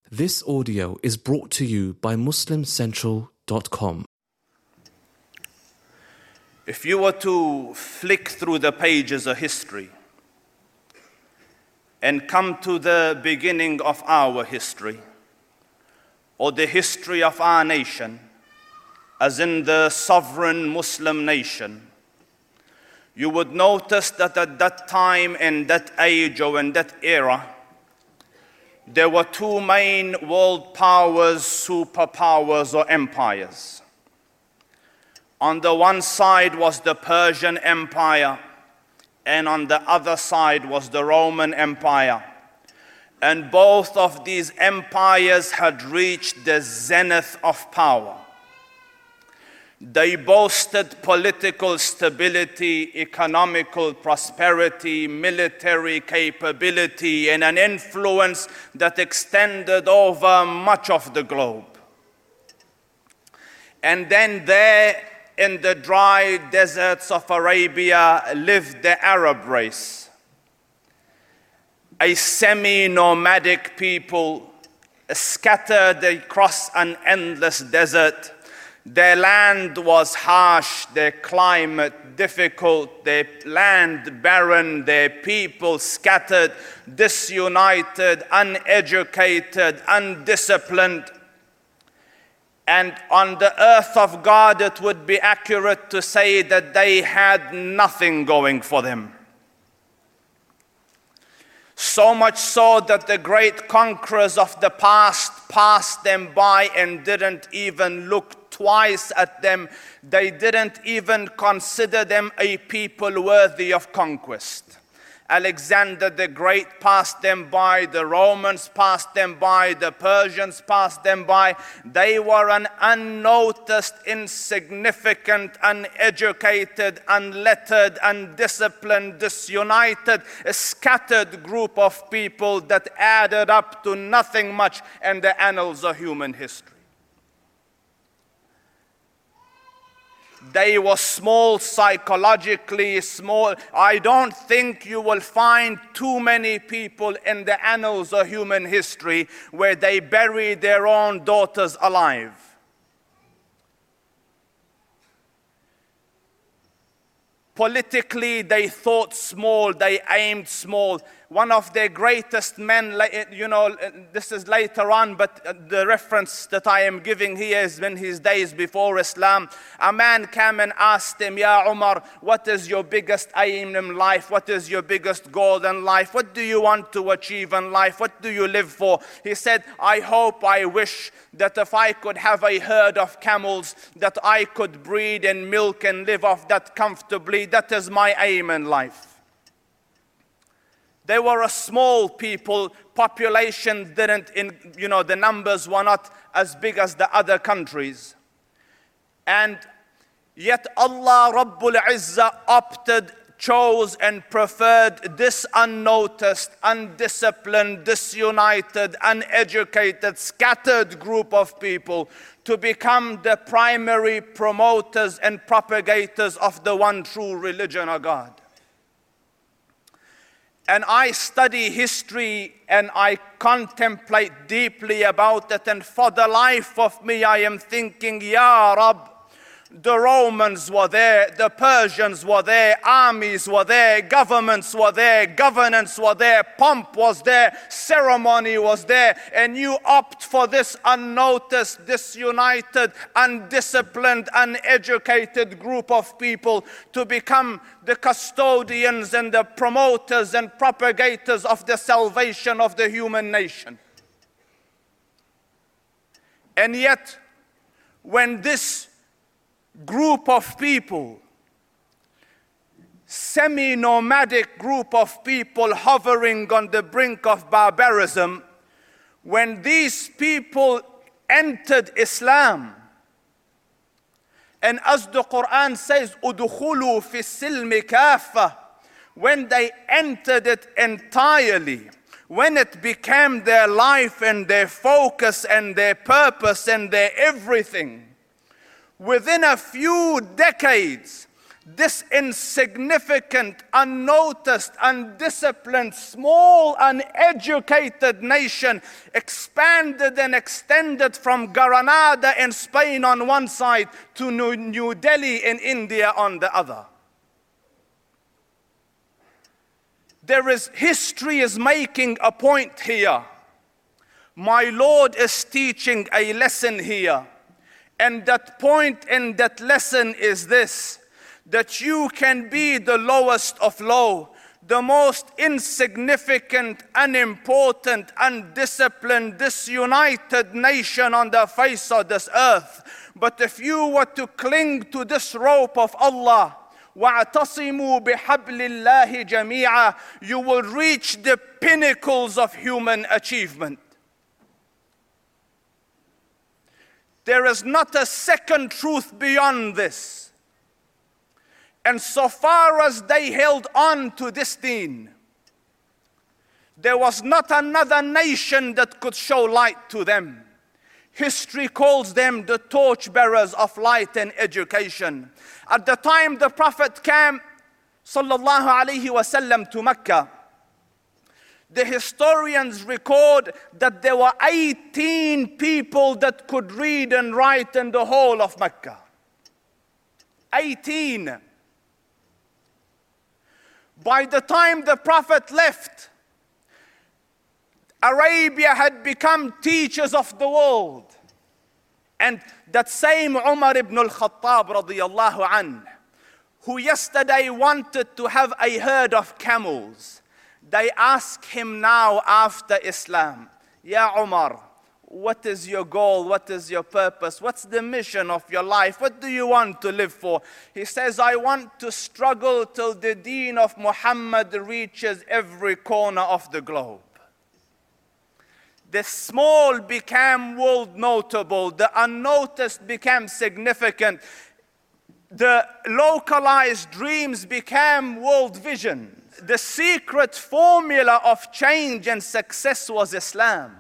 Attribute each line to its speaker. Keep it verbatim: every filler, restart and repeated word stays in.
Speaker 1: This audio is brought to you by Muslim Central dot com.
Speaker 2: If you were to flick through the pages of history and come to the beginning of our history, or the history of our nation, as in the sovereign Muslim nation, you would notice that at that time, in that age or in that era, there were two main world powers, superpowers or empires. On the one side was the Persian Empire, and on the other side was the Roman Empire. And both of these empires had reached the zenith of power. They boasted political stability, economical prosperity, military capability, and an influence that extended over much of the globe. And then there, in the dry deserts of Arabia, lived the Arab race, a semi-nomadic people scattered across an endless desert. Their land was harsh, their climate difficult, their land barren, their people scattered, disunited, uneducated, undisciplined. And on the earth of God, it would be accurate to say that they had nothing going for them. So much so that the great conquerors of the past passed them by and didn't even look twice at them. They didn't even consider them a people worthy of conquest. Alexander the Great passed them by, the Romans passed them by, the Persians passed them by. They were an unnoticed, insignificant, uneducated, unlettered, undisciplined, disunited, a scattered group of people that added up to nothing much in the annals of human history. They were small, psychologically small. I don't think you will find too many people in the annals of human history where they bury their own daughters alive. Politically, they thought small, they aimed small. One of their greatest men, you know, this is later on, but the reference that I am giving here is in his days before Islam. A man came and asked him, Ya Umar, what is your biggest aim in life? What is your biggest goal in life? What do you want to achieve in life? What do you live for? He said, I hope, I wish that if I could have a herd of camels, that I could breed and milk and live off that comfortably. That is my aim in life. They were a small people, population didn't, in, you know, the numbers were not as big as the other countries. And yet Allah Rabbul Izzah opted, chose and preferred this unnoticed, undisciplined, disunited, uneducated, scattered group of people to become the primary promoters and propagators of the one true religion of God. And I study history and I contemplate deeply about it, and for the life of me I am thinking, Ya Rab, the Romans were there, the Persians were there, armies were there, governments were there, governance were there, pomp was there, ceremony was there, and you opt for this unnoticed, disunited, undisciplined, uneducated group of people to become the custodians and the promoters and propagators of the salvation of the human nation. And yet, when this group of people, semi-nomadic group of people hovering on the brink of barbarism, when these people entered Islam, and as the Quran says, "Udkhulu fi silmi kafa," when they entered it entirely, when it became their life and their focus and their purpose and their everything, within a few decades, This insignificant, unnoticed, undisciplined, small, uneducated nation expanded and extended from Granada in Spain on one side to New Delhi in India on the other. There is, history is making a point here. My Lord is teaching a lesson here. And that point in that lesson is this: that you can be the lowest of low, the most insignificant, unimportant, undisciplined, disunited nation on the face of this earth. But if you were to cling to this rope of Allah, وَاعْتَصِمُوا بِحَبْلِ اللَّهِ جَمِيعًا, you will reach the pinnacles of human achievement. There is not a second truth beyond this. And so far as they held on to this deen, there was not another nation that could show light to them. History calls them the torchbearers of light and education. At the time the Prophet came, sallallahu alaihi wasallam, to Mecca, the historians record that there were eighteen people that could read and write in the whole of Mecca. eighteen. By the time the Prophet left, Arabia had become teachers of the world. And that same Umar ibn al-Khattab radiyallahu anhu, who yesterday wanted to have a herd of camels, they ask him now after Islam, Ya Umar, what is your goal? What is your purpose? What's the mission of your life? What do you want to live for? He says, I want to struggle till the deen of Muhammad reaches every corner of the globe. The small became world notable. The unnoticed became significant. The localized dreams became world vision. The secret formula of change and success was Islam.